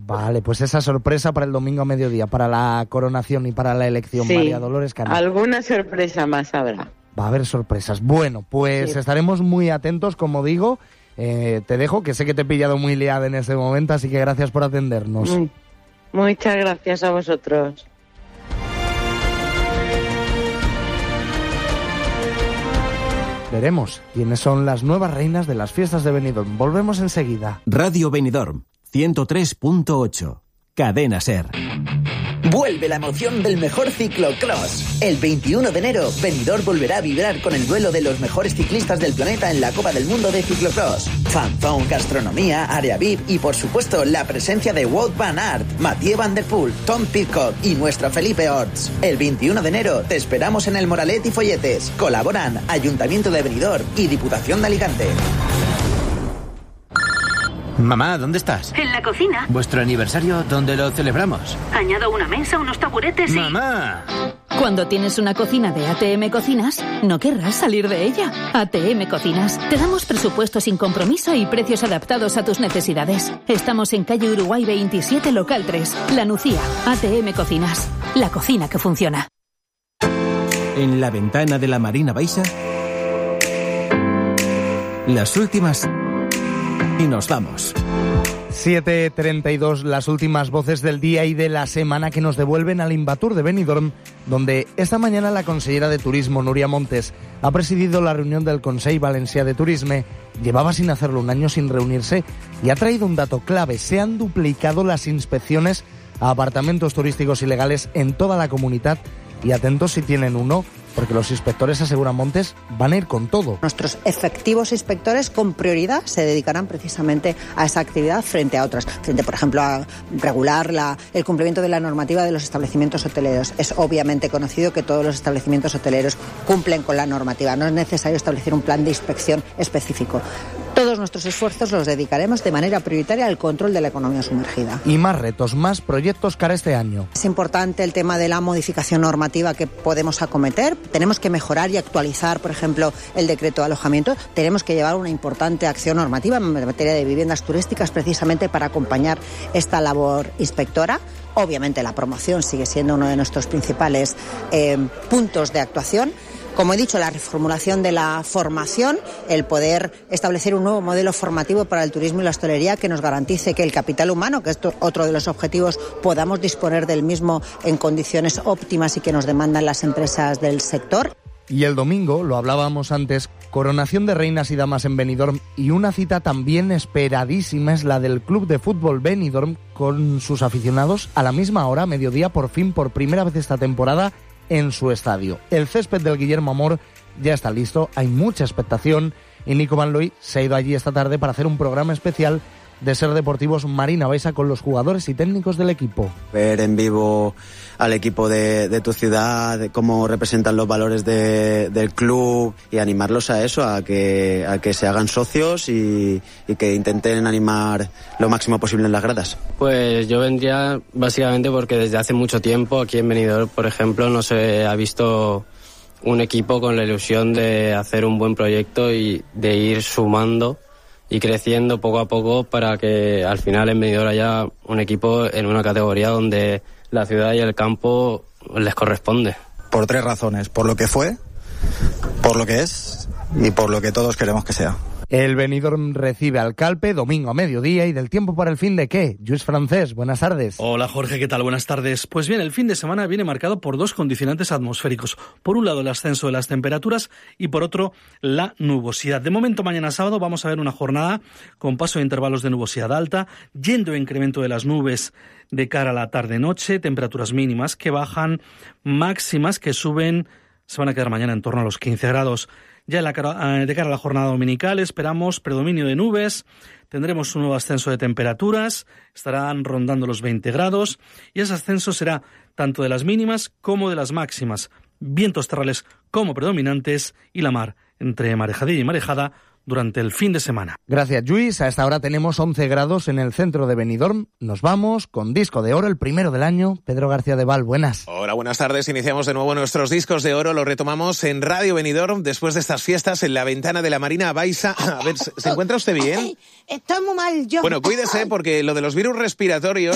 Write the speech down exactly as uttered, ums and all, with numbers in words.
Vale, pues esa sorpresa para el domingo a mediodía, para la coronación y para la elección, Sí, María Dolores Cano. Alguna sorpresa más habrá. Va a haber sorpresas. Bueno, pues sí. Estaremos muy atentos, como digo. Eh, te dejo, que sé que te he pillado muy liada en ese momento, así que gracias por atendernos. Muy, muchas gracias a vosotros. Veremos quiénes son las nuevas reinas de las fiestas de Benidorm. Volvemos enseguida. Radio Benidorm, ciento tres punto ocho. Cadena SER. Vuelve la emoción del mejor ciclocross. El veintiuno de enero, Benidorm volverá a vibrar con el duelo de los mejores ciclistas del planeta en la Copa del Mundo de Ciclocross. Fanzone, gastronomía, área V I P y, por supuesto, la presencia de Wout van Aert, Mathieu van der Poel, Tom Pidcock y nuestro Felipe Orts. El veintiuno de enero te esperamos en el Moralet y Folletes. Colaboran Ayuntamiento de Benidorm y Diputación de Alicante. Mamá, ¿dónde estás? En la cocina. ¿Vuestro aniversario dónde lo celebramos? Añado una mesa, unos taburetes y... ¡Mamá! Cuando tienes una cocina de A T M Cocinas, no querrás salir de ella. A T M Cocinas. Te damos presupuesto sin compromiso y precios adaptados a tus necesidades. Estamos en calle Uruguay veintisiete, local tres, La Nucía. A T M Cocinas. La cocina que funciona. En la ventana de la Marina Baixa, las últimas... y nos vamos. siete treinta y dos, las últimas voces del día y de la semana que nos devuelven al Invatur de Benidorm, donde esta mañana la consellera de Turismo, Núria Montes, ha presidido la reunión del Consell Valencià de Turisme. Llevaba sin hacerlo un año sin reunirse y ha traído un dato clave. Se han duplicado las inspecciones a apartamentos turísticos ilegales en toda la comunidad. Y atentos si tienen uno, porque los inspectores, aseguran Montes, van a ir con todo. Nuestros efectivos inspectores con prioridad se dedicarán precisamente a esa actividad frente a otras. Frente, por ejemplo, a regular la, el cumplimiento de la normativa de los establecimientos hoteleros. Es obviamente conocido que todos los establecimientos hoteleros cumplen con la normativa. No es necesario establecer un plan de inspección específico. Todos nuestros esfuerzos los dedicaremos de manera prioritaria al control de la economía sumergida. Y más retos, más proyectos cara este año. Es importante el tema de la modificación normativa que podemos acometer. Tenemos que mejorar y actualizar, por ejemplo, el decreto de alojamiento. Tenemos que llevar una importante acción normativa en materia de viviendas turísticas precisamente para acompañar esta labor inspectora. Obviamente la promoción sigue siendo uno de nuestros principales eh, puntos de actuación. Como he dicho, la reformulación de la formación, el poder establecer un nuevo modelo formativo para el turismo y la hostelería que nos garantice que el capital humano, que es otro de los objetivos, podamos disponer del mismo en condiciones óptimas y que nos demandan las empresas del sector. Y el domingo, lo hablábamos antes, coronación de reinas y damas en Benidorm y una cita también esperadísima es la del Club de Fútbol Benidorm con sus aficionados a la misma hora, mediodía, por fin, por primera vez esta temporada, en su estadio. El césped del Guillermo Amor ya está listo, hay mucha expectación y Nico Van Looy se ha ido allí esta tarde para hacer un programa especial de SER Deportivos Marina Baixa con los jugadores y técnicos del equipo. Ver en vivo al equipo de, de tu ciudad, de cómo representan los valores de, del club y animarlos a eso, a que, a que se hagan socios y, y que intenten animar lo máximo posible en las gradas. Pues yo vendría básicamente porque desde hace mucho tiempo aquí en Benidorm, por ejemplo, no se ha visto un equipo con la ilusión de hacer un buen proyecto y de ir sumando y creciendo poco a poco para que al final en Benidorm haya un equipo en una categoría donde la ciudad y el campo les corresponde. Por tres razones: por lo que fue, por lo que es y por lo que todos queremos que sea. El Benidorm recibe al Calpe domingo a mediodía. ¿Y del tiempo para el fin de qué? Lluís Francés, buenas tardes. Hola Jorge, ¿qué tal? Buenas tardes. Pues bien, el fin de semana viene marcado por dos condicionantes atmosféricos. Por un lado el ascenso de las temperaturas y por otro la nubosidad. De momento mañana sábado vamos a ver una jornada con paso de intervalos de nubosidad alta, yendo a incremento de las nubes de cara a la tarde-noche, temperaturas mínimas que bajan, máximas que suben, se van a quedar mañana en torno a los quince grados. Ya en la cara, de cara a la jornada dominical esperamos predominio de nubes, tendremos un nuevo ascenso de temperaturas, estarán rondando los veinte grados y ese ascenso será tanto de las mínimas como de las máximas, vientos terrales como predominantes y la mar entre marejadilla y marejada durante el fin de semana. Gracias, Lluís. A esta hora tenemos once grados en el centro de Benidorm. Nos vamos con disco de oro, el primero del año. Pedro García de Val, buenas. Hola, buenas tardes. Iniciamos de nuevo nuestros discos de oro. Los retomamos en Radio Benidorm después de estas fiestas en la ventana de la Marina Baixa. A ver, ¿se encuentra usted bien? Estoy muy mal yo. Bueno, cuídese porque lo de los virus respiratorios